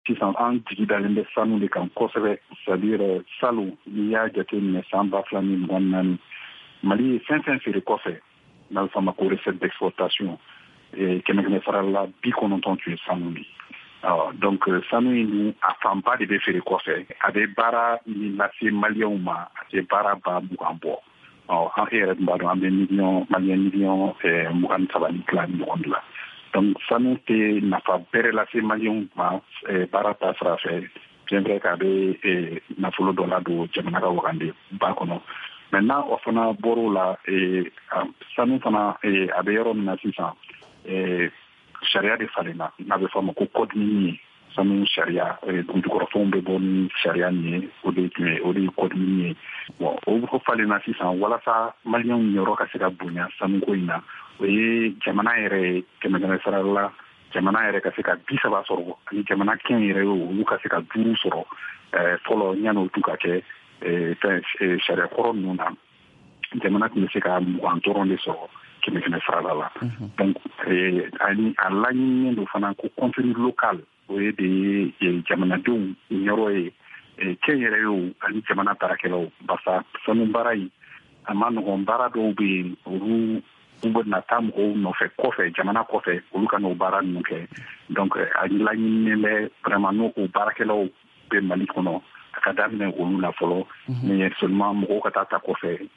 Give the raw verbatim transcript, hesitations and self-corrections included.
sisan an jigi dalen bɛ sanu de kan kosɛbɛ, c'est-à-dire salon n'i y'a jateminɛ san ba fila ni mugan ni naani Mali ye fɛn fɛn feere kɔfɛ n'a bɛ fɔ a ma ko recette d'exportation kɛmɛ kɛmɛ sara la bi kɔnɔntɔn tun ye sanu de. Donc sanu in dun a fanba de bɛ feere kɔfɛ, a bɛ baara min lase maliyɛnw ma a tɛ baara ba mugan bɔ. An yɛrɛ dun b'a dɔn an bɛ miliyɔn maliyɛn miliyɔn mugan ni saba ni tila ɲɔgɔn de la. Donc sanu tɛ nafa bɛrɛ lase maliyɛnw ma baara ta sira fɛ, bien vrai k'a bɛ nafolo dɔ ladon jamana ka wagande ba kɔnɔ. Maintenant o fana bɔr'o la sanu fana a bɛ yɔrɔ min na sisan sariya de falenna n'a bɛ fɔ a ma ko code minier, sanu sariya dugukɔrɔfɛnw bɛ bɔ ni sariya nin ye, o de tun ye o de ye code minier. Bon o falenna sisan walasa maliyɛnw yɔrɔ ka se ka bonya sanuko in na, o ye jamana yɛrɛ kɛmɛ kɛmɛ sara la jamana yɛrɛ ka se ka bi saba sɔrɔ ani jamana kɛn yɛrɛ olu ka se ka duuru sɔrɔ fɔlɔ yan'o tu ka kɛ sariya kɔrɔ ninnu na. Jamana tun bɛ se ka mugan dɔrɔn de sɔrɔ kɛmɛ kɛmɛ sara la. Donc ani a laɲininen don fana ko contenu local, o ye de ye jamanadenw yɔrɔ ye kɛn yɛrɛ ye ani jamana baarakɛlaw, basa sanu baara in a ma nɔgɔn. Baara dɔw bɛ yen olu u bɛ na taa mɔgɔw nɔfɛ kɔfɛ jamana kɔfɛ olu ka n'o baara ninnu kɛ. Donc a laɲininen bɛ vraiment n'o baarakɛlaw bɛ Mali kɔnɔ a ka daminɛ olu la fɔlɔ, mais seulement mɔgɔw ka taa ta kɔfɛ